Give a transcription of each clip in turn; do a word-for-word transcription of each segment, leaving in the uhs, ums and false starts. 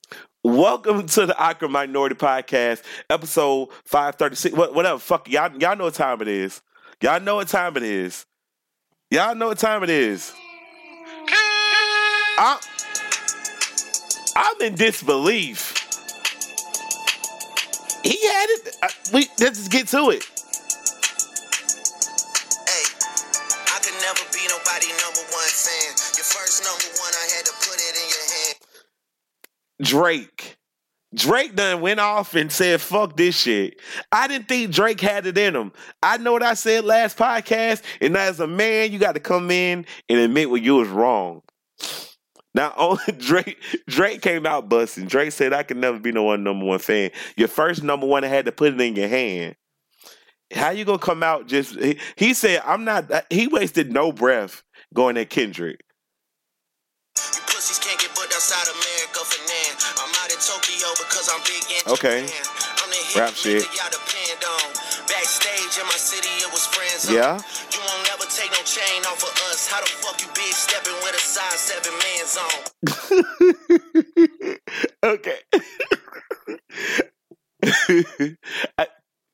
Welcome to the Awkward Minority Podcast, episode five thirty-six. What, whatever, fuck y'all. Y'all know what time it is. Y'all know what time it is. Y'all know what time it is. I, I'm in disbelief. He had it. Uh, we let's just get to it. Hey, I could never be nobody number one fan. Your first number one, I had to put it in your hand. Drake. Drake done went off and said, fuck this shit. I didn't think Drake had it in him. I know what I said last podcast, and as a man, you got to come in and admit when you was wrong. Now, only Drake Drake came out busting. Drake said, I could never be no one number one fan. Your first number one, I had to put it in your hand. How you gonna come out just... He, he said, I'm not... He wasted no breath going at Kendrick. You pussies can't get booked outside America for nan. I'm out in Tokyo because I'm big in Okay. Japan. I'm the hit Rap shit. nigga y'all depend on. Backstage in my city, it was friends. Yeah. You won't never take no chain off of us. How the fuck you big stepping with a size seven man's on? Okay. I,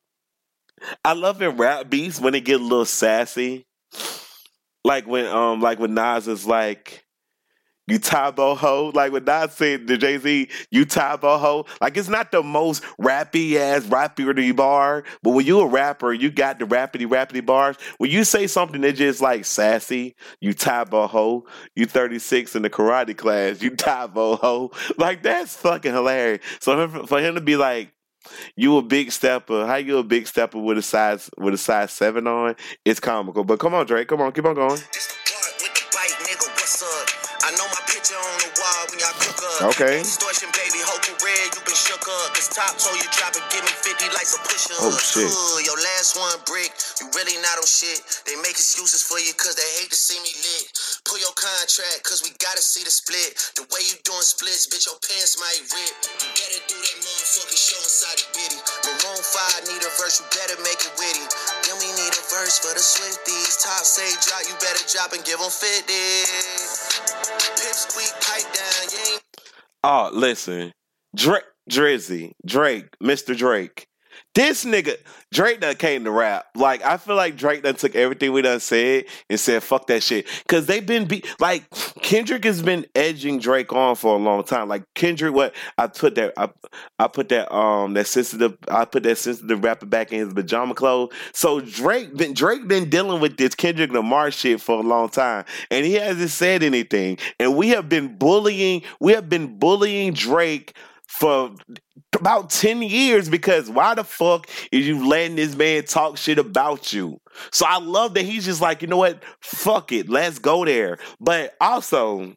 I love in rap beats when it get a little sassy. Like when um like when Nas is like, you Tybo ho, like when Nas said to Jay-Z, you Tybo ho. Like it's not the most rappy ass rappy bar, but when you a rapper, you got the rappity rappity bars. When you say something that's just like sassy, you Tybo ho, you thirty-six in the karate class, you Tybo ho. Like that's fucking hilarious. So for for him to be like, you a big stepper, how you a big stepper with a size with a size seven on? It's comical. But come on, Drake, come on, keep on going. This the part with the bite, nigga, what's up? I know my picture on the wall when y'all cook up. Okay. Extortion, baby, hope you red, you been shook up. Cause top told you drop and give me fifty like some push up. Oh, shit. Uh, your last one brick, you really not on shit. They make excuses for you cause they hate to see me lit. Pull your contract cause we gotta see the split. The way you doing splits, bitch, your pants might rip. You gotta do that motherfucking show inside the bitty. Maroon five need a verse, you better make it witty. Then we need a verse for the Swifties. Top say drop, you better drop and give them fifty. Pip squeak, pipe down, you ain't... Oh, listen. Drake, Drizzy, Drake, Mister Drake. This nigga, Drake done came to rap. Like, I feel like Drake done took everything we done said and said, fuck that shit. Because they've been, be- like, Kendrick has been edging Drake on for a long time. Like, Kendrick, what, I put that, I, I put that, um, that sensitive, I put that sensitive rapper back in his pajama clothes. So Drake, been, Drake been dealing with this Kendrick Lamar shit for a long time. And he hasn't said anything. And we have been bullying, we have been bullying Drake for about ten years because why the fuck is you letting this man talk shit about you? So I love that he's just like, you know what? Fuck it. Let's go there. But also,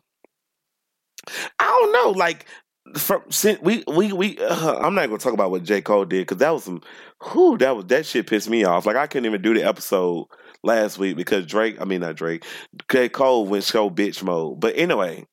I don't know, like, from since we we we uh, I'm not gonna talk about what J. Cole did because that was some who that was that shit pissed me off. Like I couldn't even do the episode last week because Drake, I mean not Drake, J. Cole went show bitch mode. But anyway,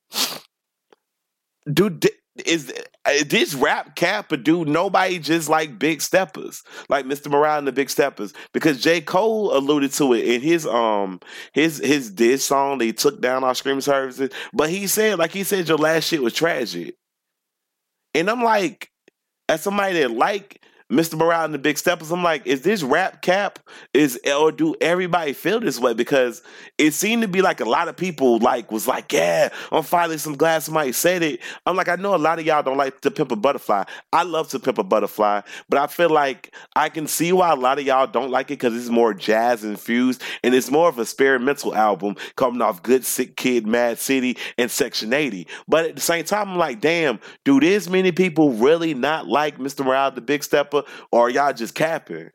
dude, is uh, this rap cap or do nobody just like big steppers like Mister Morale and the Big Steppers? Because J. Cole alluded to it in his um his his diss song that he took down our streaming services, but he said like he said your last shit was tragic, and I'm like, as somebody that like Mister Morale and the Big Steppers, I'm like, is this rap cap? Is or do everybody feel this way? Because it seemed to be like a lot of people like was like, yeah, I'm finally some glad somebody said it. I'm like, I know a lot of y'all don't like To Pimp a Butterfly. I love To Pimp a Butterfly, but I feel like I can see why a lot of y'all don't like it because it's more jazz infused and it's more of an experimental album coming off Good Sick Kid, Mad City, and Section eighty. But at the same time, I'm like, damn, do this many people really not like Mister Morale, the Big Stepper? Or y'all just capping?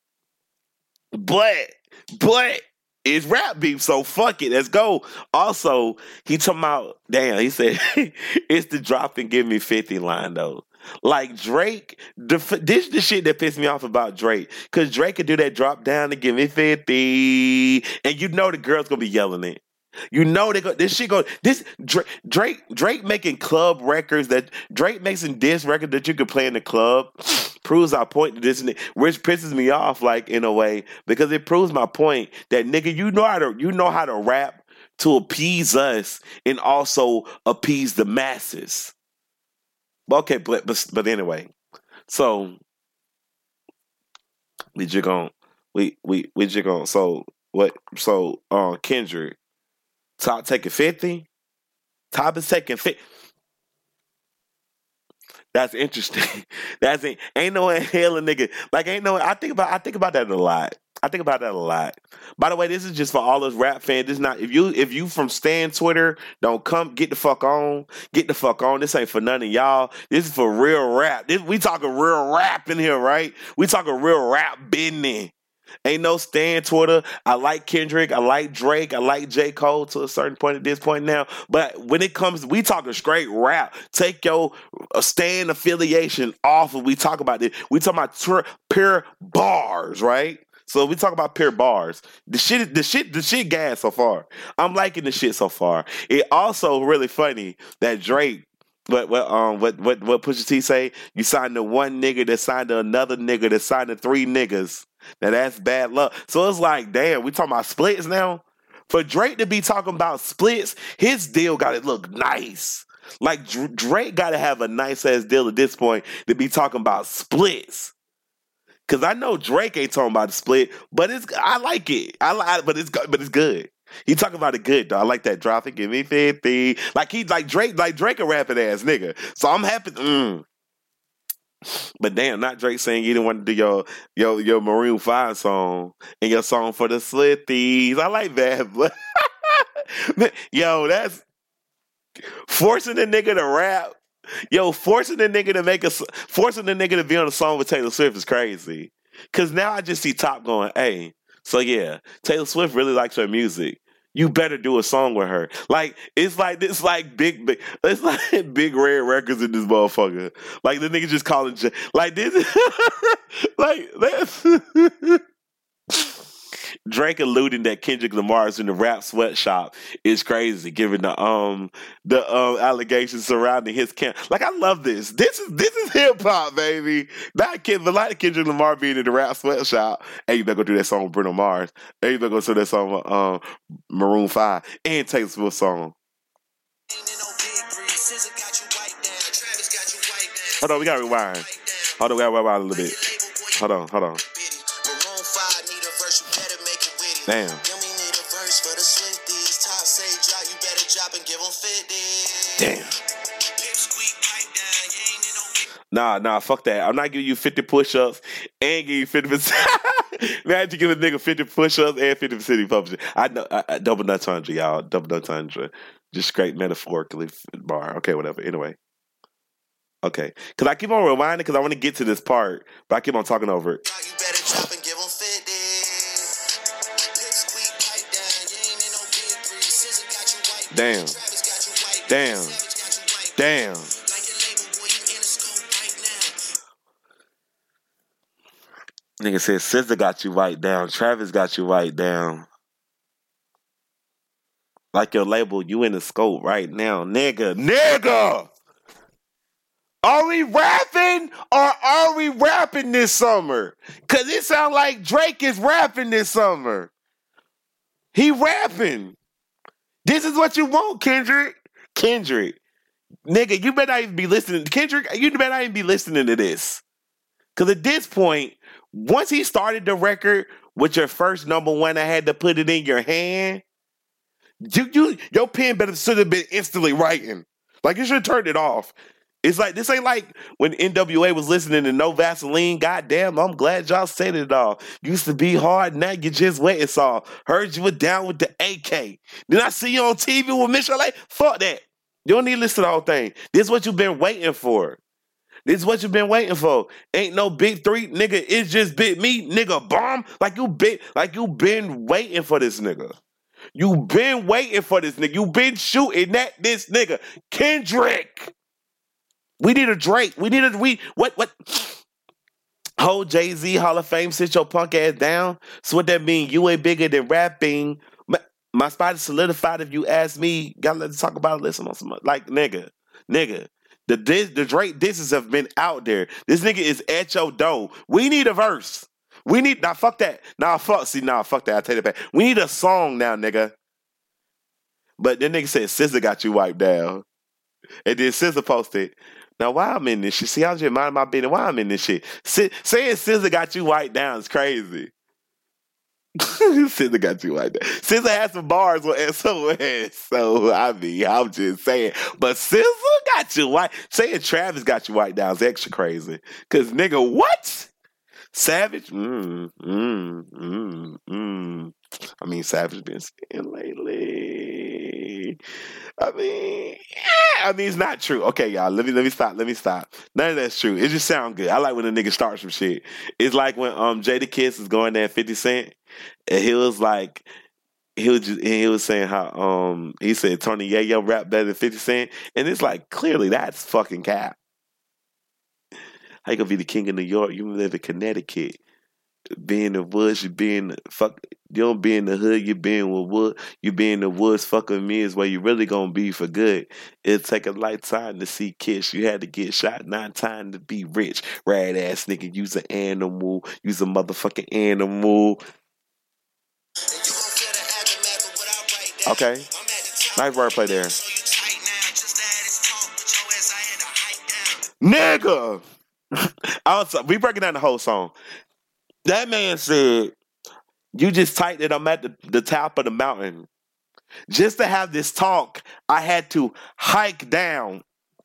But, but it's rap beef, so fuck it, let's go. Also, he talking about, damn, he said, it's the drop and give me fifty line though. Like Drake, the, this is the shit that pissed me off about Drake. Because Drake could do that drop down and give me fifty. And you know the girl's going to be yelling it. You know they go. This shit go. This Drake, Drake, Drake making club records that Drake making this record that you could play in the club proves our point to this, which pisses me off, like in a way, because it proves my point that nigga, you know how to, you know how to rap to appease us and also appease the masses. But okay, but but but anyway, so we just going we we we just going so what so uh Kendrick top taking fifty, top is taking fifty. That's interesting. That's it. Ain't no hell a nigga. Like ain't no. I think about. I think about that a lot. I think about that a lot. By the way, this is just for all us rap fans. This is not if you if you from Stan Twitter, don't come get the fuck on. Get the fuck on. This ain't for none of y'all. This is for real rap. This, we talking real rap in here, right? We talking real rap business. Ain't no Stan Twitter. I like Kendrick. I like Drake. I like J. Cole to a certain point at this point now. But when it comes, we talking straight rap. Take your uh, Stan affiliation off of we talk about this. We talking about tur- pure bars, right? So we talk about pure bars. The shit, the shit, the shit gas so far. I'm liking the shit so far. It also really funny that Drake What what um what what what Pusha T say? You signed to one nigga that signed to another nigga that signed to three niggas. Now that's bad luck. So it's like, damn, we talking about splits now. For Drake to be talking about splits, his deal got to look nice. Like Dr- Drake got to have a nice ass deal at this point to be talking about splits. Cause I know Drake ain't talking about the split, but it's I like it. I like, but it's but it's good. He talking about it good though. I like that drop it, give me fifty. Like he like Drake, like Drake a rapping ass nigga. So I'm happy. Mm. But damn, not Drake saying you didn't want to do your your your Maroon five song and your song for the Slithies. I like that, but yo, that's forcing the nigga to rap. Yo, forcing the nigga to make a forcing the nigga to be on a song with Taylor Swift is crazy. Cause now I just see Top going, hey, so yeah, Taylor Swift really likes her music. You better do a song with her. Like it's like this, like big, big, it's like big red records in this motherfucker. Like the nigga just calling, like this, like that's. Drake alluding that Kendrick Lamar is in the rap sweatshop is crazy, given the um the um allegations surrounding his camp. Like I love this. This is this is hip hop, baby. Not Kid, but like Kendrick Lamar being in the rap sweatshop. Hey, you better go do that song with Bruno Mars. Hey, you better go do that song with um Maroon Five and Taylor Swift song. Hold on, we gotta rewind. Hold on, we gotta rewind a little bit. Hold on, hold on. Damn. Damn. Nah, nah, fuck that. I'm not giving you fifty push-ups and give you fifty percent. Imagine you give a nigga fifty push-ups and fifty percent publishing. I know, I, I, double nuts hundred, y'all. Double nuts hundred. Just straight metaphorically bar. Okay, whatever. Anyway. Okay. Because I keep on rewinding because I want to get to this part, but I keep on talking over it. You better drop and give them fifty. Damn. Damn. Damn. Nigga said, S Z A got you right down. Travis got you right down. Like your label, you in the scope right now. Nigga. Nigga! Are we rapping or are we rapping this summer? Because it sounds like Drake is rapping this summer. He rapping. This is what you want, Kendrick. Kendrick. Nigga, you better not even be listening. Kendrick, you better not even be listening to this. Because at this point, once he started the record with your first number one, I had to put it in your hand. You, you, your pen better should have been instantly writing. Like, you should have turned it off. It's like, this ain't like when N W A was listening to No Vaseline. Goddamn, I'm glad y'all said it all. Used to be hard, now you just wet. It's all. Heard you were down with the A K. Did I see you on T V with Michelle A? Fuck that. You don't need to listen to the whole thing. This is what you've been waiting for. This is what you've been waiting for. Ain't no big three, nigga. It's just big me, nigga. Bomb. Like you been, like you been waiting for this nigga. You been waiting for this nigga. You been shooting at this nigga. Kendrick. We need a Drake. We need a we what what hold Jay-Z Hall of Fame, sit your punk ass down. So what that mean? You ain't bigger than rapping. My, my spot is solidified if you ask me. Gotta let's talk about it. Listen on some like nigga. Nigga. The this, the Drake disses have been out there. This nigga is at your door. We need a verse. We need now fuck that. Nah fuck see nah fuck that. I take it back. We need a song now, nigga. But then nigga said S Z A got you wiped down. And then S Z A posted Now, why I'm in this shit? See, I was just minding my business. Why I'm in this shit? S- saying S Z A got you white down is crazy. S Z A got you white down. S Z A had some bars on S O S, so I mean, I'm just saying. But S Z A got you white. Saying Travis got you white down is extra crazy. Cause nigga, what? Savage? Mm, mm, mm, mm. I mean, Savage been saying lately. I mean, yeah, I mean, it's not true. Okay, y'all, let me let me stop. Let me stop. None of that's true. It just sound good. I like when a nigga starts some shit. It's like when um Jadakiss was going there at fifty Cent, and he was like, he was just, he was saying how um he said Tony Yayo rap better than fifty Cent, and it's like clearly that's fucking cap. How you gonna be the king of New York? You live in Connecticut. Be in the woods, you be in the fuck. You don't be in the hood, you be in the wood. You be in the woods, fuck with me is where you really gonna be for good. It'll take a lifetime to see Kiss. You had to get shot nine times to be rich. Rad ass nigga, use an animal, use a motherfucking animal. Okay, nice wordplay there, nigga. I was, we breaking down the whole song. That man said, you just typed it, I'm at the, the top of the mountain. Just to have this talk, I had to hike down.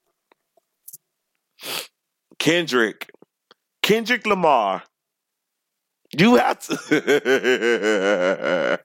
Kendrick. Kendrick Lamar. You have to.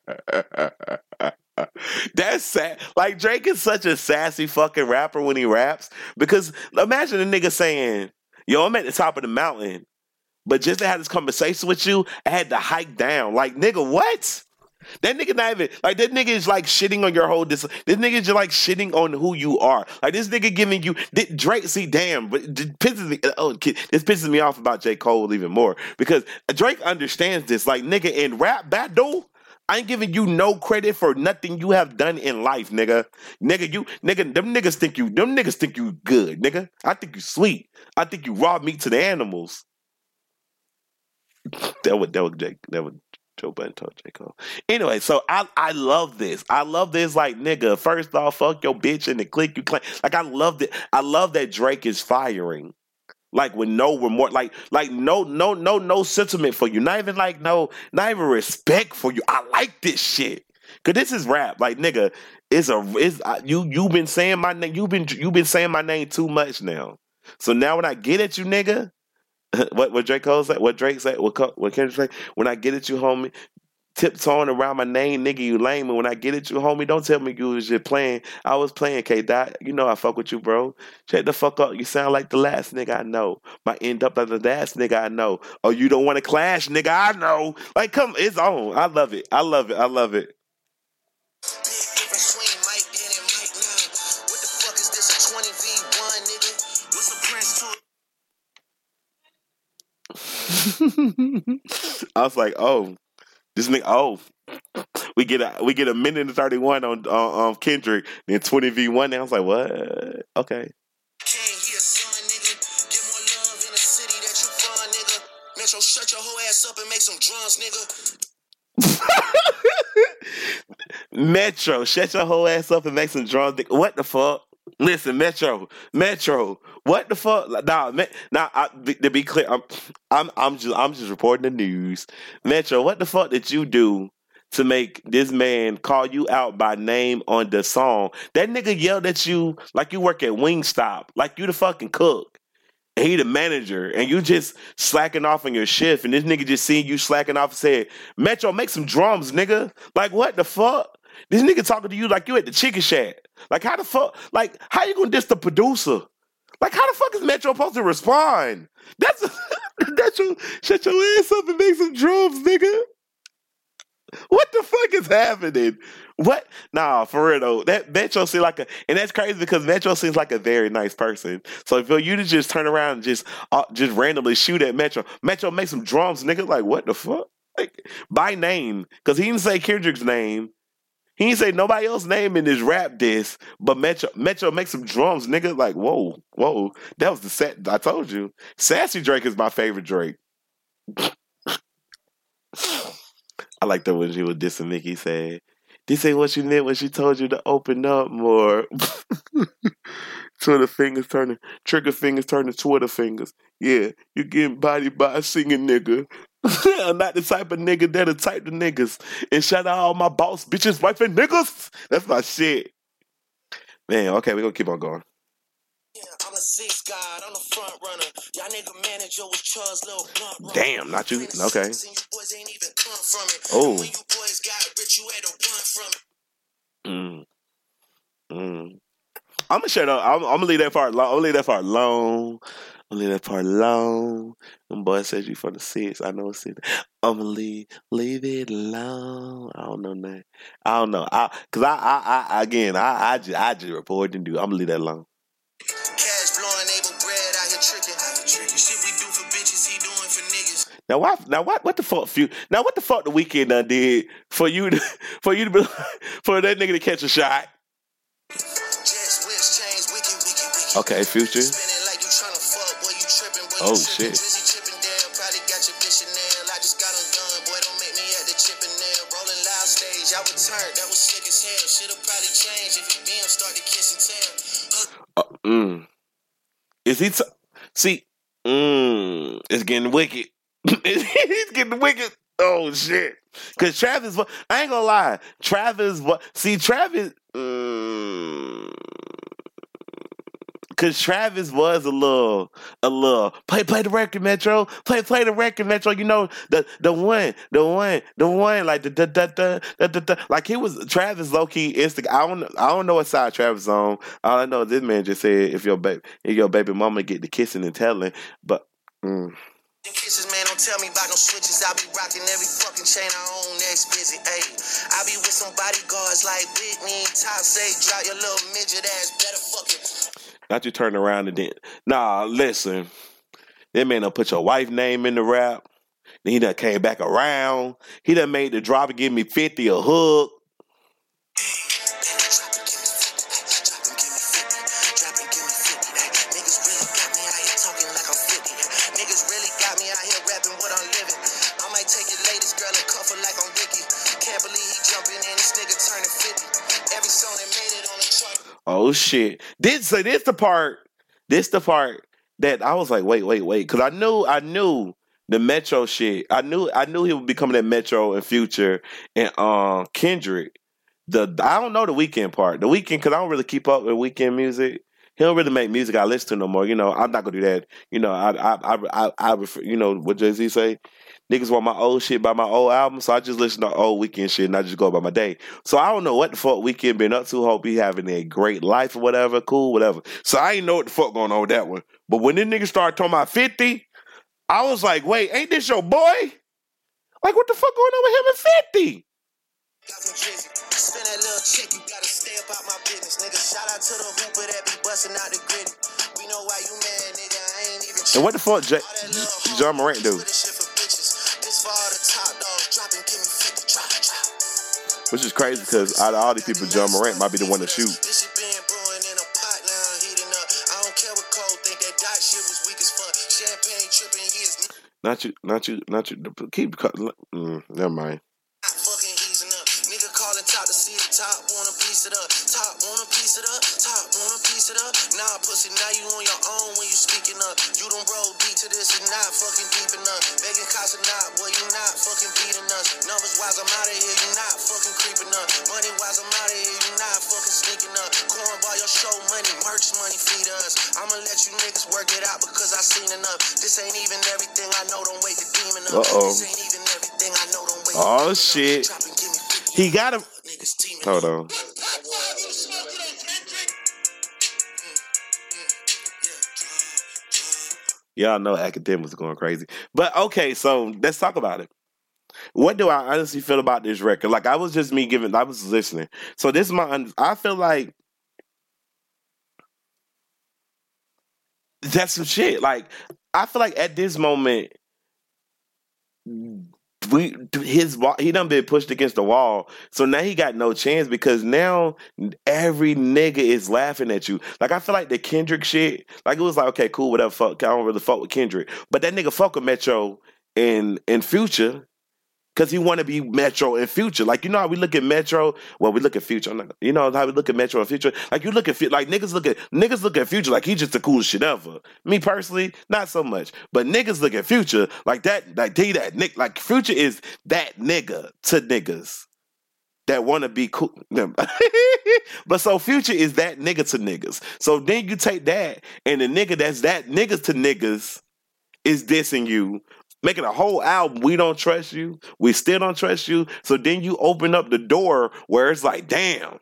That's sad. Like, Drake is such a sassy fucking rapper when he raps. Because imagine a nigga saying, yo, I'm at the top of the mountain. But just to have this conversation with you, I had to hike down. Like, nigga, what? That nigga not even, like, that nigga is like shitting on your whole, this, this nigga is just like shitting on who you are. Like, this nigga giving you, Drake, see, damn, but it pisses me, oh, this pisses me off about J. Cole even more. Because Drake understands this. Like, nigga, in rap battle, I ain't giving you no credit for nothing you have done in life, nigga. Nigga, you, nigga, them niggas think you, them niggas think you good, nigga. I think you sweet. I think you raw meat to the animals. That would that would Jake that would Joe Budden told J. Cole. Anyway, so I I love this. I love this. Like, nigga, first off, fuck your bitch and the click you claim. Like, I love it. I love that Drake is firing. Like, with no remorse, like like no no no no sentiment for you. Not even like no, not even respect for you. I like this shit. Cause this is rap. Like, nigga, it's a it's uh, you you've been saying my name. You've been you've been saying my name too much now. So now when I get at you, nigga. What what Drake Cole said? What Drake said? What what Kendrick said? When I get at you, homie, tiptoeing around my name, nigga, you lame. And when I get at you, homie, don't tell me you was just playing. I was playing, K Dot. You know I fuck with you, bro. Shut the fuck up. You sound like the last nigga I know. Might end up like the last nigga I know. Oh, you don't want to clash, nigga? I know. Like, come, it's on. I love it. I love it. I love it. I was like, oh, this nigga, oh, we get a we get a minute and thirty one on on um, Kendrick, then twenty v one. I was like, what? Okay. Metro, shut your whole ass up and make some drums, nigga. Metro, shut your whole ass up and make some drums, nigga. What the fuck? Listen, Metro, Metro, what the fuck? Nah, me, nah. I, to be clear, I'm, I'm, I'm just, I'm just reporting the news. Metro, what the fuck did you do to make this man call you out by name on the song? That nigga yelled at you like you work at Wingstop, like you the fucking cook, and he the manager, and you just slacking off on your shift, and this nigga just seeing you slacking off and said, "Metro, make some drums, nigga." Like, what the fuck? This nigga talking to you like you at the chicken shack. Like, how the fuck? Like, how you gonna diss the producer? Like, how the fuck is Metro supposed to respond? That's that's you. Shut your ass up and make some drums, nigga. What the fuck is happening? What? Nah, for real though. That Metro seems like a, and that's crazy because Metro seems like a very nice person. So for you to just turn around and just uh, just randomly shoot at Metro, Metro make some drums, nigga. Like, what the fuck? Like, by name, because he didn't say Kendrick's name. He didn't say nobody else's name in this rap diss, but Metro Metro makes some drums, nigga. Like, whoa, whoa. That was the set. I told you. Sassy Drake is my favorite Drake. I like that when she was dissing Nicki, said, "This ain't what you meant when she told you to open up more." Twitter fingers turning, trigger fingers turning Twitter fingers. Yeah, you getting bodied by a singing nigga. I'm not the type of nigga that'll type the niggas. And shout out all my boss, bitches, wife, and niggas. That's my shit. Man, okay, we're gonna keep on going. Yeah, I'm a six god, I'm the front runner. Y'all nigga manager was Charles Little Blunt runner. Damn, not you. Okay. And you boys ain't even come from it. Oh. And when you boys got rich, you had to run from it. Mm. Mm. I'm gonna shut up. I'm, I'm gonna leave that part alone. I'm gonna leave that part alone. I'm gonna leave that part alone. Them boy says you from the six. I know it's it. I'm gonna leave leave it alone. I don't know nothing. I don't know. I cause I I, I again I I just I just report and do. I'm gonna leave that alone. Cash blowing able bread out here tricking. Shit we do for bitches, he doing for niggas. Now why? Now what? What the fuck? Few. Now what the fuck? The Weeknd done did for you to for you to be for that nigga to catch a shot. Jets, whips, chains, wicked, wicked, wicked. Okay, Future. Spinning like you tryna fuck, boy, you tripping, boy, Oh, you tripping. shit. Drizzy Chippendale, probably got your bitch in nail. I just got them done, boy, don't make me at the Chippendale. Rolling loud stage, I was turned, that was slick as hell. Shit'll probably change if you B M started kissing tail. Uh, mm. Is he? T- See, mm, it's getting wicked. He's getting wicked. Oh shit! Cause Travis, wa- I ain't gonna lie. Travis, wa- see Travis. Mm, Cause Travis was a little, a little play, play the record, Metro. Play, play the record, Metro. You know the the one, the one, the one. Like the da da da da da. da. Like he was Travis low key. Instig- I don't, I don't know what side Travis on. All I know is this man just said if your baby, if your baby mama get the kissing and telling, but. Mm. Them kisses, man, don't tell me about no switches. I be rocking every fucking chain I own, next busy, ayy. I be with some bodyguards like Whitney, top say, drop your little midget ass, better fucking. Not you turn around and then. Nah, listen. That man done put your wife name in the rap. Then he done came back around. He done made the drop and give me fifty a hook. Oh shit! This so this the part. This the part that I was like, wait, wait, wait, because I knew, I knew the Metro shit. I knew, I knew he would be coming at Metro and Future and um Kendrick. The I don't know the Weeknd part. The Weeknd because I don't really keep up with Weeknd music. He don't really make music I listen to no more. You know, I'm not gonna do that. You know, I I I I, I refer, you know what Jay-Z say. Niggas want my old shit by my old album, so I just listen to old Weeknd shit and I just go about my day. So I don't know what the fuck Weeknd been up to. Hope he having a great life or whatever. Cool, whatever. So I ain't know what the fuck going on with that one. But when this nigga started talking about fifty, I was like, wait, ain't this your boy? Like, what the fuck going on with him and fifty? Spend that little check, you gotta stay up out my business, nigga. Shout out to the hooper that be busting out the gritty. We know why you mad, nigga. I ain't even. And what the fuck, J- John Morant do? Which is crazy because out of all these people, John Morant might be the one to shoot. This shit been brewing in a pot now, heating up. I don't care what Cole think, that dot shit was weak as fuck. Champagne tripping, he is Not you, not you, not you. Keep, mm, never mind. not fucking easing up. Nigga calling top to see the top, wanna piece it up. Top, wanna piece it up. Top, wanna piece it up. Nah, pussy, now you on your own when you speaking up. You don't roll deep to this, you not fucking deep enough. Begging cops or not, boy, you not fucking beating us. Numbers wise, I'm out of here, you not fucking creeping up. Money wise, I'm out of here, you not fucking sneaking up. Cornball, your show money, merch money, feed us. I'ma let you niggas work it out because I seen enough. This ain't even everything I know, don't wait to demon up. Uh-oh. This ain't even everything I know, don't wait. Oh shit. He got him. Hold on. Y'all know academics going crazy. But okay, so let's talk about it. What do I honestly feel about this record? Like I was just me giving, I was listening. So this is my, I feel like that's some shit. Like I feel like at this moment, we his he done been pushed against the wall, so now he got no chance because now every nigga is laughing at you. Like I feel like the Kendrick shit, like it was like okay, cool, whatever. Fuck, I don't really fuck with Kendrick, but that nigga fuck with Metro and and Future. Because he want to be Metro and Future. Like, you know how we look at Metro? Well, we look at Future. I'm not, you know how we look at Metro and Future? Like, you look at, like, niggas look at, niggas look at Future like he's just the coolest shit ever. Me, personally, not so much. But niggas look at Future like that, like, he that, Nick, like, Future is that nigga to niggas that want to be cool. But so Future is that nigga to niggas. So then you take that, and the nigga that's that niggas to niggas is dissing you, making a whole album, we don't trust you, we still don't trust you. So then you open up the door where it's like, damn,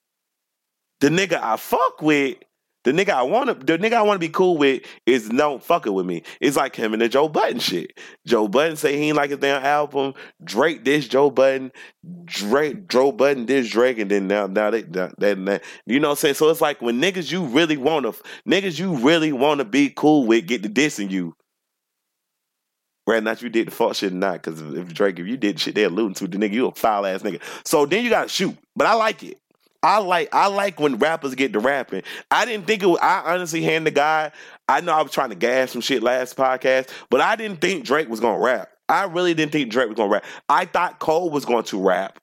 the nigga I fuck with, the nigga I want to, the nigga I want to be cool with is no fucking with me. It's like him and the Joe Budden shit. Joe Budden say he ain't like his damn album. Drake diss Joe Budden. Drake, Joe Budden diss Drake, and then now, now they, that, that, you know what I'm saying? So it's like when niggas you really want to, niggas you really want to be cool with get to dissing you. Whether or not you did the fuck shit or not, because if Drake, if you did shit they're alluding to, the nigga, you a foul ass nigga. So then you gotta shoot. But I like it. I like I like when rappers get to rapping. I didn't think it was, I honestly hand the guy, I know I was trying to gas some shit last podcast, but I didn't think Drake was gonna rap. I really didn't think Drake was gonna rap. I thought Cole was going to rap.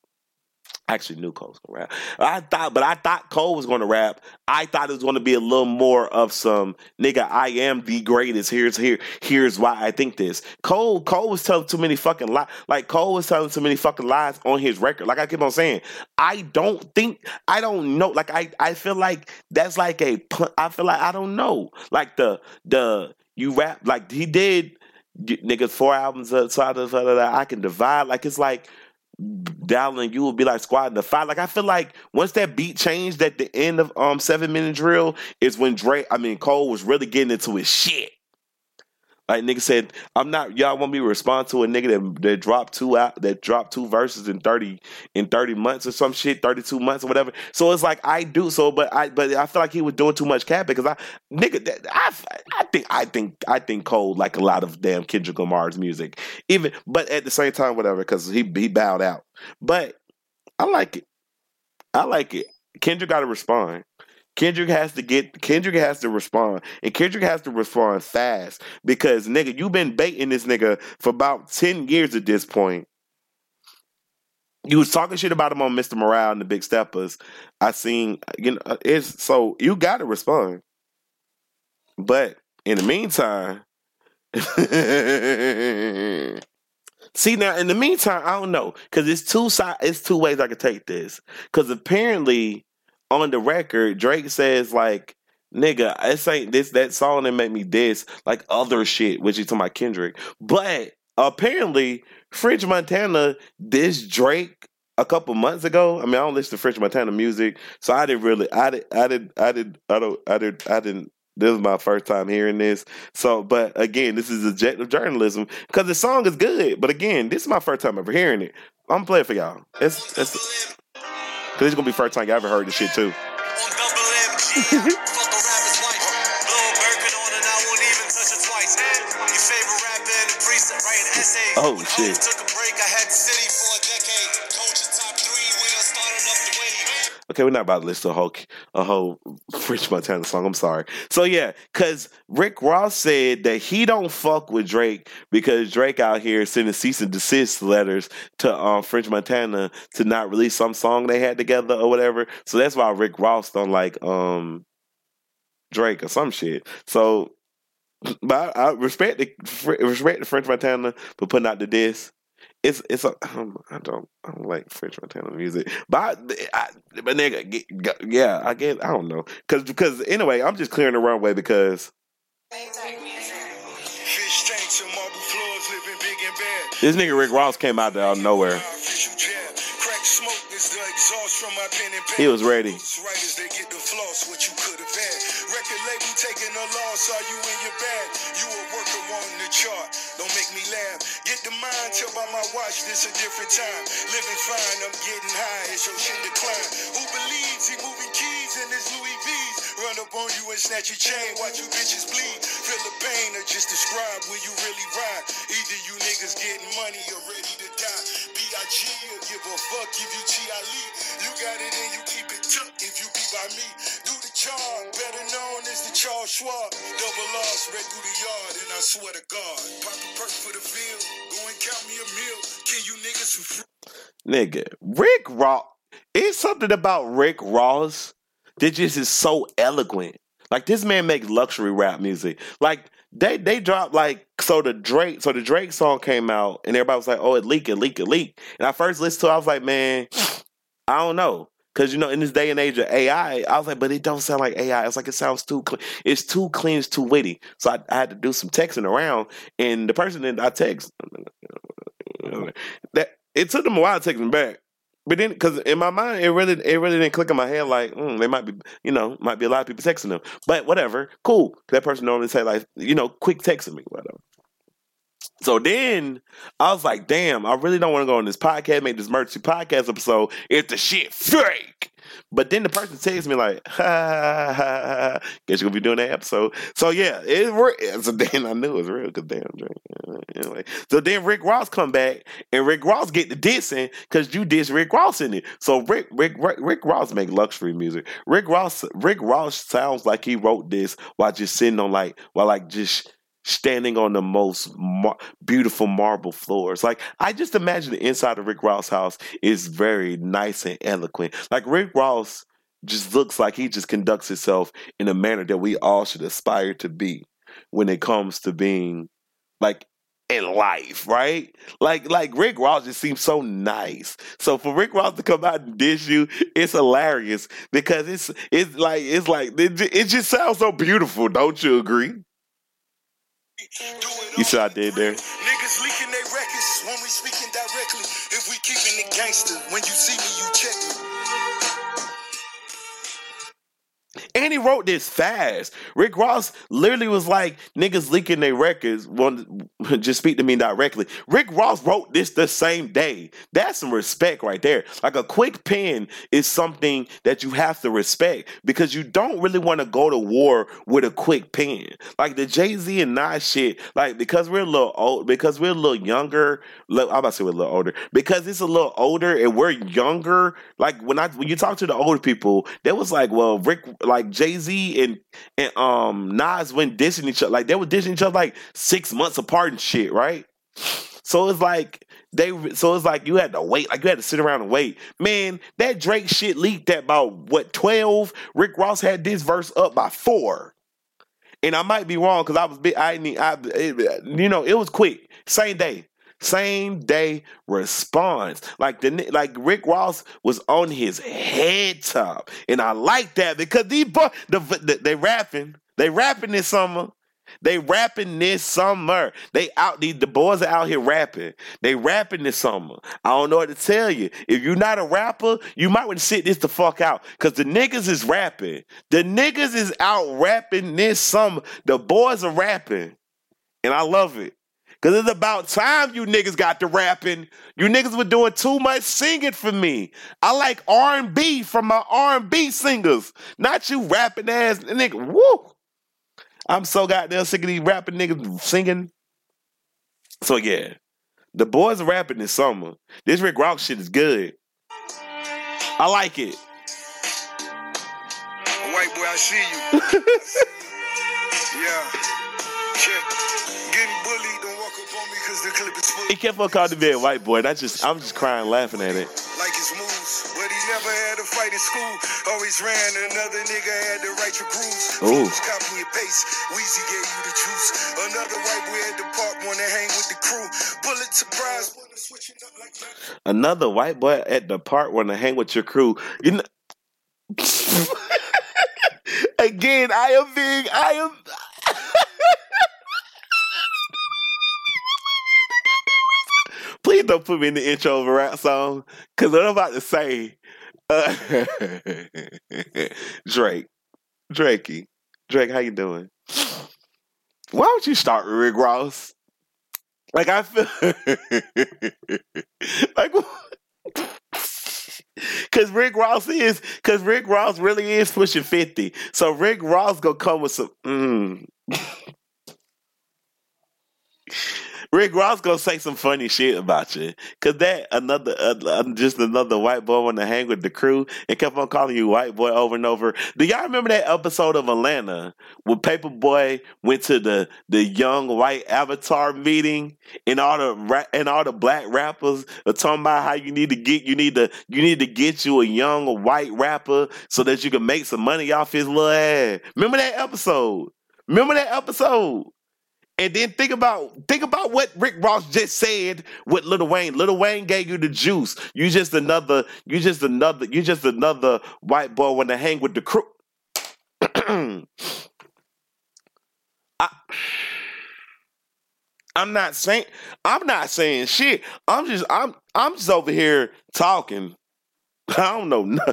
I actually knew Cole was gonna rap. I thought, but I thought Cole was gonna rap. I thought it was gonna be a little more of some nigga, I am the greatest. Here's here, here's why I think this. Cole, Cole was telling too many fucking lies. Like Cole was telling too many fucking lies on his record. Like I keep on saying, I don't think, I don't know. Like I, I feel like that's like a, I feel like I don't know. Like the the you rap like he did, niggas four albums outside of I Can Divide. Like it's like. Dowling, you will be like squatting the fight. Like I feel like once that beat changed at the end of um Seven Minute Drill is when Drake, I mean Cole was really getting into his shit. Like nigga said, I'm not. Y'all want me to respond to a nigga that, that dropped two out, that dropped two verses in thirty in thirty months or some shit, thirty two months or whatever. So it's like I do so, but I but I feel like he was doing too much cap because I nigga that, I I think I think I think Cole like a lot of damn Kendrick Lamar's music, even but at the same time whatever because he he bowed out. But I like it. I like it. Kendrick got to respond. Kendrick has to get, Kendrick has to respond. And Kendrick has to respond fast. Because, nigga, you've been baiting this nigga for about ten years at this point. You was talking shit about him on Mister Morale and the Big Steppers. I seen, you know, it's, so you got to respond. But, in the meantime, see now, in the meantime, I don't know. Because it's two side, it's two ways I could take this. Because apparently, on the record, Drake says like, "Nigga, this ain't this that song that made me diss like other shit," which he's talking about Kendrick. But apparently, French Montana dissed Drake a couple months ago. I mean, I don't listen to French Montana music, so I didn't really, I did, I did, I did, I don't, I did, I didn't. This is my first time hearing this. So, but again, this is objective journalism because the song is good. But again, this is my first time ever hearing it. I'm gonna play it for y'all. It's it's. Cause it's gonna be the first time you ever heard this shit too. Oh shit. Okay, we're not about to listen to a whole a whole French Montana song. I'm sorry. So yeah, cause Rick Ross said that he don't fuck with Drake because Drake out here sending cease and desist letters to um, French Montana to not release some song they had together or whatever. So that's why Rick Ross don't like um Drake or some shit. So, but I, I respect the respect the French Montana for putting out the diss. It's it's a um, I don't I don't like French Montana music, but I, I, but nigga, get, yeah, I get I don't know because because anyway, I'm just clearing the runway because this nigga Rick Ross came out there out of nowhere. He was ready. Taking a loss, are you in your bag? You a worker on the chart. Don't make me laugh. Get the mind, tell by my watch, this a different time. Living fine, I'm getting high, it's your shit decline. Who believes he moving keys in his Louis V's? Run up on you and snatch your chain, watch you bitches bleed. Feel the pain or just describe where you really ride. Either you niggas getting money or ready to die. B I G or give a fuck if you T I lead. You got it and you keep it tucked if you be by me. Do the charge, better known as the Charles Schwab. Double loss, right through the yard, and I swear to God. Pop a perk for the field, go and count me a meal. Can you niggas some fruit? Nigga, Rick Ross. It's something about Rick Ross that just is so eloquent. Like, this man makes luxury rap music. Like, they they dropped, like, so the Drake, so the Drake song came out, and everybody was like, oh, it leaked, it leaked, it leaked. And I first listened to it, I was like, man, I don't know. Because, you know, in this day and age of A I, I was like, but it don't sound like A I. It's like, it sounds too clean. It's too clean, it's too witty. So I, I had to do some texting around, and the person that I text, that it took them a while to text me back. But then, because in my mind, it really, it really didn't click in my head. Like, mm, they might be, you know, might be a lot of people texting them. But whatever, cool. That person normally say like, you know, quick texting me, whatever. So then I was like, damn, I really don't want to go on this podcast, make this emergency podcast episode if the shit fake. But then the person texts me like, ha, ha, ha, ha. Guess you're going to be doing that episode. So yeah, it worked. So then I knew it was real because damn drink. Anyway, so then Rick Ross come back and Rick Ross get the dissing because you diss Rick Ross in it. So Rick, Rick, Rick, Rick Ross make luxury music. Rick Ross, Rick Ross sounds like he wrote this while just sitting on like, while like just standing on the most mar- beautiful marble floors. Like, I just imagine the inside of Rick Ross' house is very nice and eloquent. Like, Rick Ross just looks like he just conducts himself in a manner that we all should aspire to be when it comes to being, like, in life, right? Like, like Rick Ross just seems so nice. So for Rick Ross to come out and dish you, it's hilarious because it's it's like it's like it, it just sounds so beautiful. Don't you agree? You see what I did there? Niggas leaking their records when we speaking directly. If we keeping it gangster, when you see me, you check me. And he wrote this fast. Rick Ross literally was like, niggas leaking their records, want just speak to me directly. Rick Ross wrote this the same day. That's some respect right there. Like, a quick pen is something that you have to respect because you don't really want to go to war with a quick pen. Like the Jay-Z and Nas shit, like, because we're a little old, because we're a little younger, I'm about to say we're a little older, because it's a little older and we're younger, like when I when you talk to the older people, they was like, well, Rick, like Jay-Z and and um Nas went dissing each other, like they were dissing each other like six months apart and shit, right? So it's like they, so it's like you had to wait, like you had to sit around and wait. Man, that Drake shit leaked at about what twelve. Rick Ross had this verse up by four, and I might be wrong because I was big. I need, I, it, you know, it was quick, same day. Same day response. Like the like Rick Ross was on his head top. And I like that because these boys, the, the, they rapping. They rapping this summer. They rapping this summer. They out these the boys are out here rapping. They rapping this summer. I don't know what to tell you. If you're not a rapper, you might want to sit this the fuck out. Cause the niggas is rapping. The niggas is out rapping this summer. The boys are rapping. And I love it. Because it's about time you niggas got to rapping. You niggas were doing too much singing for me. I like R and B from my R and B singers. Not you rapping ass nigga. Woo! I'm so goddamn sick of these rapping niggas singing. So yeah, the boys are rapping this summer. This Rick Ross shit is good. I like it. White boy, I see you. I see you. Yeah. Check. Getting bullied, don't walk up on me because the clip is full. He kept on calling me a white boy. And I just, I'm just crying, laughing at it. Like his moves, but he never had a fight in school. Always ran, another nigga had to write your grooves. Ooh. Copy and paste, Weezy gave you the juice. Another white boy at the park wanna hang with the crew. Bullet surprise, wanna switch it up like that. Another white boy at the park wanna hang with your crew. You know. Again, I am being, I am. Please don't put me in the intro of a rap song, because what I'm about to say, uh, Drake, Drakey, Drake, how you doing? Why don't you start with Rick Ross? Like, I feel, like, because Rick Ross is, because Rick Ross really is pushing fifty, so Rick Ross gonna come with some, mm. Rick Ross gonna say some funny shit about you, cause that another uh, uh, just another white boy want to hang with the crew and kept on calling you white boy over and over. Do y'all remember that episode of Atlanta when Paperboy went to the the young white Avatar meeting and all the ra- and all the black rappers are talking about how you need to get you need to you need to get you a young white rapper so that you can make some money off his little ass. Remember that episode? Remember that episode? And then think about think about what Rick Ross just said with Lil Wayne. Lil Wayne gave you the juice. You just another. You just another. You just another white boy want to hang with the crew. I, I'm not saying. I'm not saying shit. I'm just. I'm. I'm just over here talking. I don't know. nothing.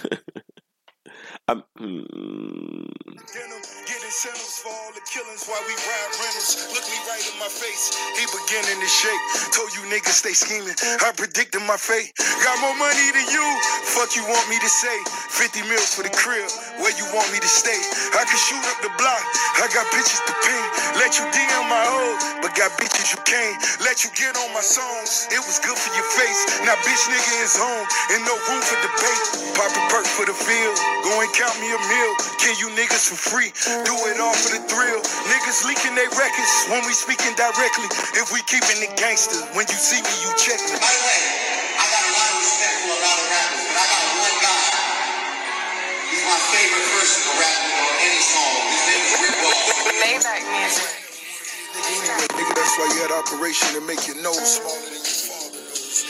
I'm, mm, Get incentives for all the killings while we ride rentals. Look me right in my face. He beginning to shake. Told you niggas stay scheming. I predicted my fate. Got more money than you. Fuck you want me to say? fifty mils for the crib. Where you want me to stay? I can shoot up the block. I got bitches to pay. Let you D M my old, but got bitches you can't. Let you get on my songs. It was good for your face. Now bitch nigga is home and no room for debate. Pop a perk for the field. Go and count me a meal. Can you niggas for free? Do it all for the thrill. Niggas leaking their records when we speaking directly. If we keeping it gangster, when you see me, you check me. By the way, I got a lot of respect for a lot of rappers, but I got one guy. He's my favorite person to rap with on any song. His name is Rick Ross. Maybach music. Anyway, nigga, that's why you had operation to make your nose smaller than your father knows,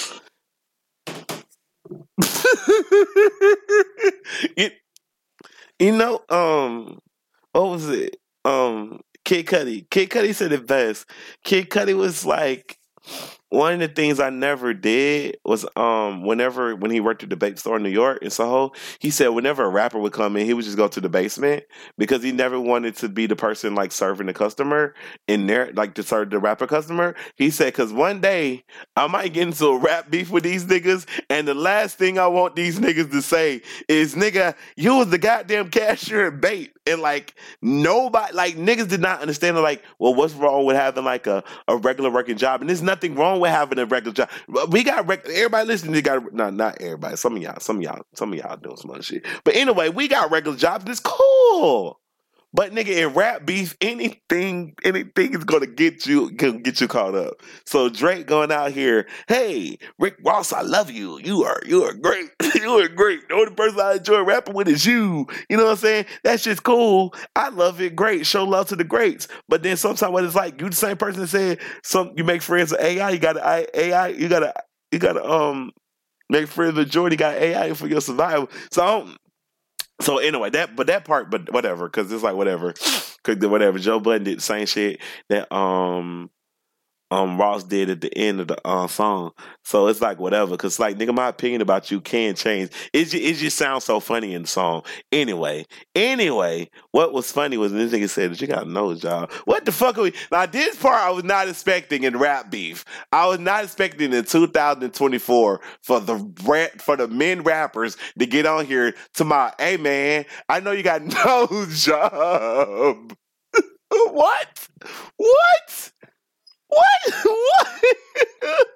nigga. you, you know, um, what was it? Um, Kid Cudi. Kid Cudi said it best. Kid Cudi was like, one of the things I never did was um whenever when he worked at the vape store in New York in Soho, he said whenever a rapper would come in, he would just go to the basement because he never wanted to be the person like serving the customer in there, like to serve the rapper customer. He said, because one day I might get into a rap beef with these niggas, and the last thing I want these niggas to say is, nigga, you was the goddamn cashier at Bape. And like nobody, like niggas did not understand. Like, well, what's wrong with having like a, a regular working job? And there's nothing wrong with having a regular job. We got reg- everybody listening. They got no, not everybody. Some of y'all, some of y'all, some of y'all doing some other shit. But anyway, we got regular jobs. And it's cool. But nigga, in rap beef, anything, anything is gonna get you, gonna get you caught up. So Drake going out here, hey, Rick Ross, I love you. You are, you are great. You are great. The only person I enjoy rapping with is you. You know what I'm saying? That's just cool. I love it. Great. Show love to the greats. But then sometimes when it's like you, the same person that said some, you make friends with A I. You gotta A I. You gotta, you gotta um make friends with Jordan. You got A I for your survival. So. I don't, So anyway, that but that part, but whatever, because it's like whatever, because whatever. Joe Budden did the same shit that um um Ross did at the end of the uh, song. So it's like whatever, because like nigga, my opinion about you can change. It just, it just sounds so funny in the song. Anyway, anyway, what was funny was this nigga said that you got a nose job. What the fuck are we? Now this part I was not expecting in rap beef. I was not expecting in two thousand twenty-four for the rap, for the men rappers to get on here to my, hey man, I know you got nose job. What? What? What? What?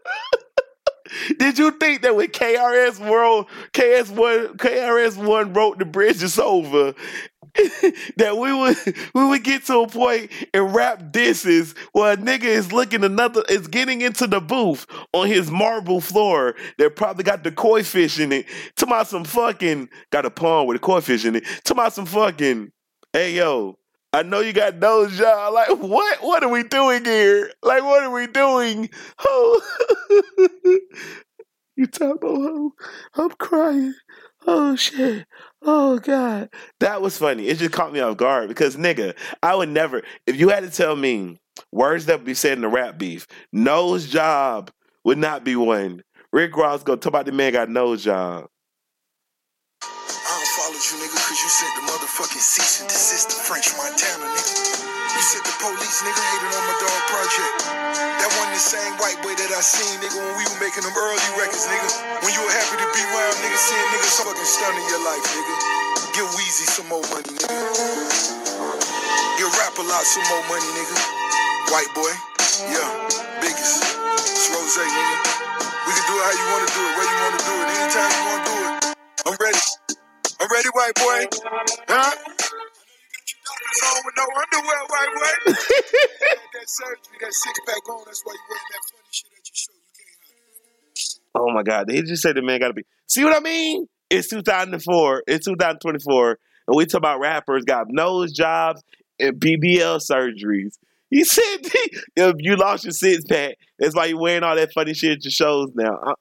Did you think that when K R S World, K S one, K R S one wrote The Bridge Is Over, that we would we would get to a point in rap disses where a nigga is looking another is getting into the booth on his marble floor that probably got the koi fish in it. To my some fucking got a pond with a koi fish in it. To my some fucking, hey yo, I know you got nose job. Like, what? What are we doing here? Like, what are we doing? Oh, you talk about ho. I'm crying. Oh shit. Oh god. That was funny. It just caught me off guard because nigga, I would never. If you had to tell me words that would be said in a rap beef, nose job would not be one. Rick Ross go talk about the man got nose job. You nigga, cause you sent the motherfucking cease and desist to French Montana, nigga. You sent the police, nigga, hating on my dog project. That wasn't the same white boy that I seen, nigga, when we were making them early records, nigga. When you were happy to be around, nigga, seeing niggas fucking stunning your life, nigga. Give Weezy some more money, nigga. Give Rap a lot some more money, nigga. White boy. Yeah, biggest. It's Rose, nigga. We can do it how you want to do it, where you want to do it, anytime you want to do it. I'm ready. I'm ready, white boy. Huh? Doctors on with no underwear, white boy. That surgery, that six pack on, that's why you wearing that funny shit at your show. You can't hide. Oh my God, they just said the man got to be. See what I mean? It's two thousand four. It's two thousand twenty-four, and we talk about rappers got nose jobs and B B L surgeries. He said if you lost your six pack, that's why you wearing all that funny shit at your shows now.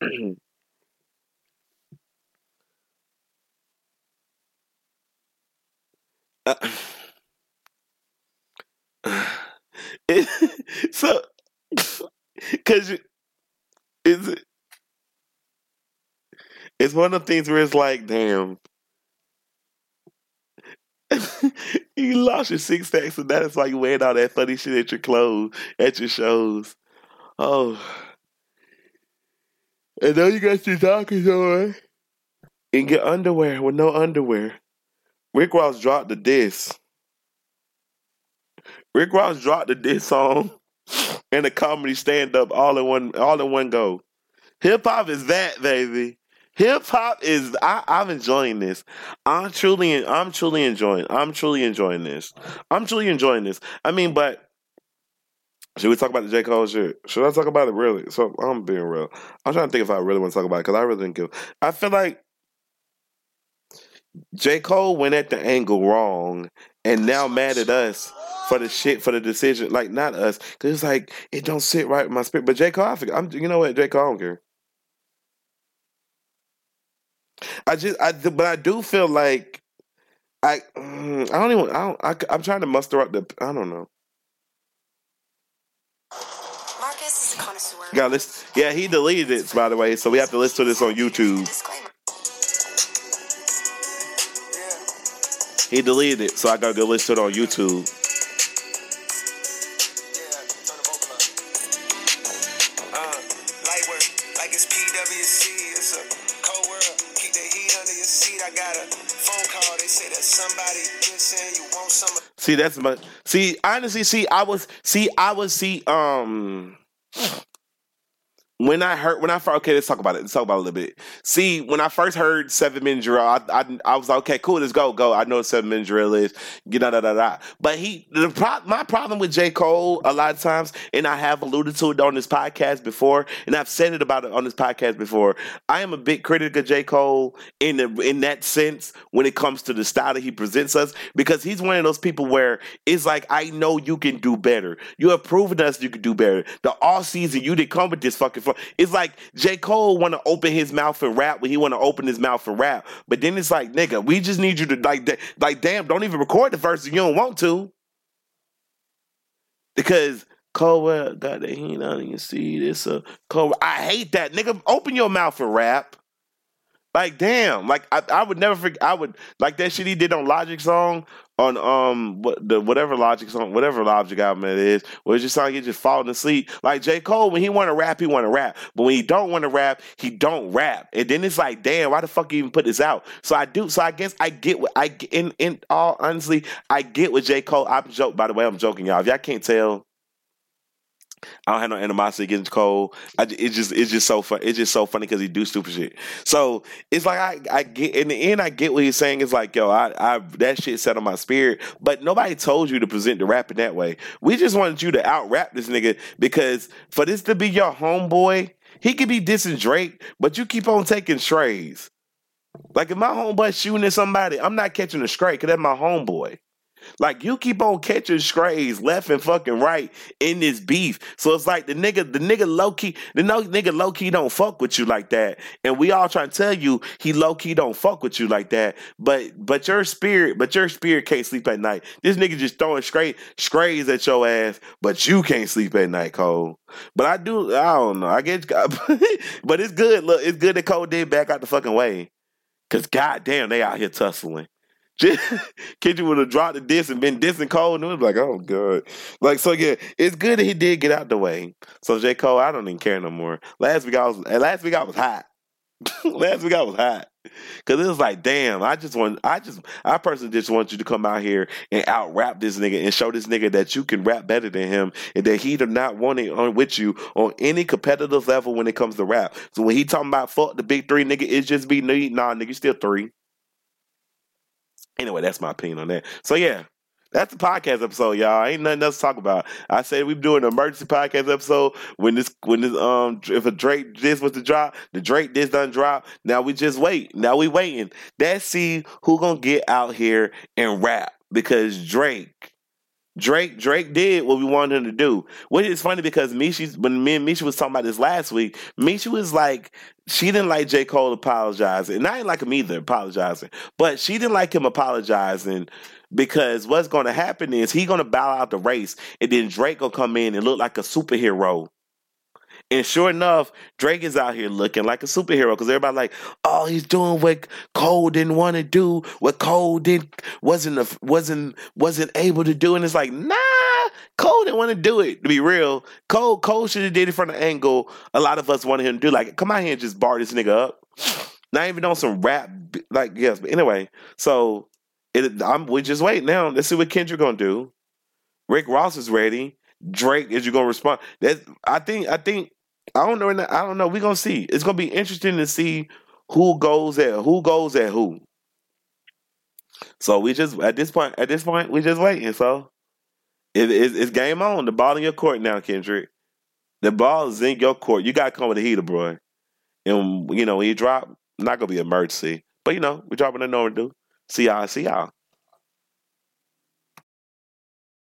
Uh, it, so, because it's it's one of the things where it's like, damn, you lost your six packs, and that is why you wearing all that funny shit at your clothes, at your shows. Oh, and now you got your Dockers on and get underwear with no underwear. Rick Ross dropped the diss. Rick Ross dropped the diss song and the comedy stand up all in one, all in one go. Hip hop is that, baby. Hip hop is. I, I'm enjoying this. I'm truly. I'm truly enjoying. I'm truly enjoying this. I'm truly enjoying this. I mean, but should we talk about the J. Cole shit? Should I talk about it really? So I'm being real. I'm trying to think if I really want to talk about it because I really didn't give. I feel like J. Cole went at the angle wrong and now mad at us for the shit, for the decision. Like, not us. Because it's like, it don't sit right with my spirit. But J. Cole, I forget, I'm, you know what? J. Cole, I don't care. I just, I, but I do feel like, I, mm, I don't even, I don't, I, I'm trying to muster up the, I don't know. Marcus is a connoisseur. Got listen, yeah, he deleted it, by the way, so we have to listen to this on YouTube. He deleted it, so I gotta go listen to it on YouTube. Uh, light work, like it's P W C, it's a cold world. Keep the heat under your seat. I got a phone call. They say that somebody just saying you want some. See, that's my. See, honestly, see, I was, see, I was, see, um. When I heard, when I first, okay, let's talk about it. Let's talk about it a little bit. See, when I first heard Seven Men Drill, I, I, I was like, okay, cool, let's go, go. I know what Seven Men Drill is, da da da da. But he, the pro, my problem with J. Cole a lot of times, and I have alluded to it on this podcast before, and I've said it about it on this podcast before. I am a big critic of J. Cole in the, in that sense when it comes to the style that he presents us, because he's one of those people where it's like, I know you can do better. You have proven us you can do better. The all season you didn't come with this fucking. It's like J. Cole want to open his mouth and rap when he want to open his mouth and rap. But then it's like, nigga, we just need you to, like, like damn, don't even record the verse if you don't want to. Because Cole, well, got the heat on your seat. It's a Cole. I hate that. Nigga, open your mouth and rap. Like, damn. Like, I, I would never forget. I would, like that shit he did on Logic song, on um what the whatever Logic song, whatever Logic album it is, where it's just like he just falling asleep. Like J. Cole, when he want to rap, he want to rap. But when he don't want to rap, he don't rap. And then it's like, damn, why the fuck you even put this out? So I do. So I guess I get what I in in all honestly, I get what J. Cole. I'm joke. By the way, I'm joking, y'all. If y'all can't tell, I don't have no animosity against Cole. I, it's just it's just so fun. It's just so funny because he do stupid shit. So it's like I, I get in the end I get what he's saying. It's like, yo, I, I that shit set on my spirit. But nobody told you to present the rap in that way. We just wanted you to out rap this nigga because for this to be your homeboy, he could be dissing Drake, but you keep on taking strays. Like if my homeboy shooting at somebody, I'm not catching a stray because that's my homeboy. Like you keep on catching strays left and fucking right in this beef. So it's like the nigga, the nigga low key, the no nigga low key don't fuck with you like that. And we all trying to tell you he low key don't fuck with you like that. But but your spirit, but your spirit can't sleep at night. This nigga just throwing straight strays at your ass, but you can't sleep at night, Cole. But I do, I don't know. I get, but it's good. Look, it's good that Cole did back out the fucking way. Cause goddamn, they out here tussling. Kendrick would have dropped the diss and been dissing Cole, and it was like, oh god, like so. Yeah, it's good that he did get out the way. So J. Cole, I don't even care no more. Last week I was, last week I was hot. last week I was hot. Cause it was like, damn, I just want, I just, I personally just want you to come out here and out rap this nigga and show this nigga that you can rap better than him and that he do not want it on with you on any competitive level when it comes to rap. So when he talking about fuck the big three, nigga, it's just be me. Nah, nigga, you still three. Anyway, that's my opinion on that. So yeah. That's the podcast episode, y'all. Ain't nothing else to talk about. I said we doing an emergency podcast episode when this, when this, um, if a Drake this was to drop, the Drake this done drop. Now we just wait. Now we waiting. Let's see who gonna get out here and rap because Drake, Drake, Drake did what we wanted him to do. Which is funny because Mishi, when me and Misha was talking about this last week, Misha was like, she didn't like J. Cole apologizing, and I didn't like him either apologizing, but she didn't like him apologizing. Because what's going to happen is he going to bow out the race, and then Drake will come in and look like a superhero. And sure enough, Drake is out here looking like a superhero because everybody like, oh, he's doing what Cole didn't want to do, what Cole did wasn't wasn't wasn't able to do, and it's like, nah, Cole didn't want to do it. To be real, Cole Cole should have did it from the angle a lot of us wanted him to do. Like, come out here and just bar this nigga up. Not even on some rap, like yes, but anyway, so. It, I'm, we just wait now. Let's see what Kendrick gonna do. Rick Ross is ready. Drake, is you gonna respond? That I think. I think. I don't know. I don't know. We gonna see. It's gonna be interesting to see who goes at who goes at who. So we just at this point. At this point, we just waiting. So it, it, it's game on. The ball in your court now, Kendrick. The ball is in your court. You gotta come with a heater, bro. And you know when you drop, not gonna be an emergency, but you know we dropping a no do. See y'all. See y'all.